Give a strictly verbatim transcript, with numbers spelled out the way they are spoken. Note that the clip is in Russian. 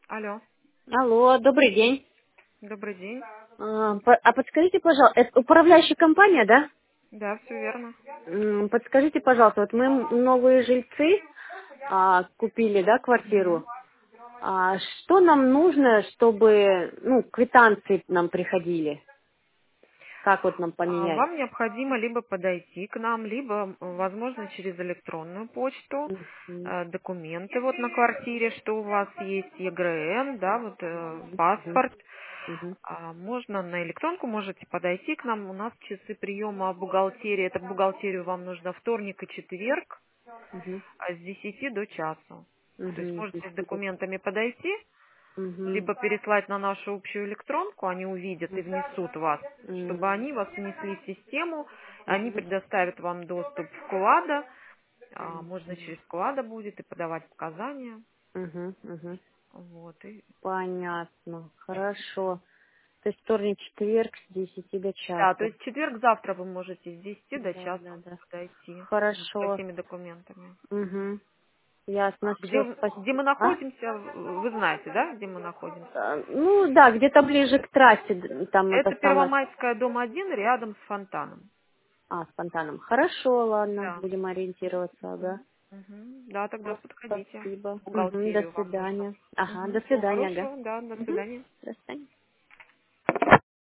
Алло, Алло, добрый день. добрый день. А, по- а подскажите, пожалуйста, это управляющая компания, да? Да, все верно. М, Подскажите, пожалуйста, вот мы м- новые жильцы а, купили, да, Мгм. квартиру. А что нам нужно, чтобы, ну, квитанции нам приходили? Как вот нам А поменять? Вам необходимо либо подойти к нам, либо, м, возможно, через электронную почту Мгм, э, документы вот на квартире, что у вас есть ЕГРН, да, вот э, мгм, мгм, паспорт. мгм, А Можно на электронку, можете подойти к нам. У нас часы приема в бухгалтерии. Это в бухгалтерию вам нужно вторник и четверг мгм, а с десяти до часу. То есть мгм, можете с мгм, документами подойти, мгм, либо переслать на нашу общую электронку, они увидят и внесут вас, мгм, чтобы они вас внесли в систему, они мгм, предоставят вам доступ в Кулада, а, можно через Кулада будет и подавать показания, мгм, мгм. вот, и Понятно, хорошо. То есть вторник, четверг с десяти до да, то часу. есть в четверг завтра вы можете с десяти до Да, часа да, да. подойти вот, со Хорошо. всеми документами. Угу. Ясно, А Где, все, м- где спасибо. мы А? находимся, в- вы знаете, да, где мы находимся? А, ну да, где-то ближе к трассе, д- там это Это самое. Первомайская, дом один, рядом с фонтаном. А, с фонтаном. Хорошо, ладно, Да. будем ориентироваться, ага. Мгм. Да, тогда Все, подходите. спасибо. В Угу, до бухгалтерию вам нужно. свидания. Ага, Мгм. до Всего свидания, ага. хорошего, да, до Угу. свидания. До свидания.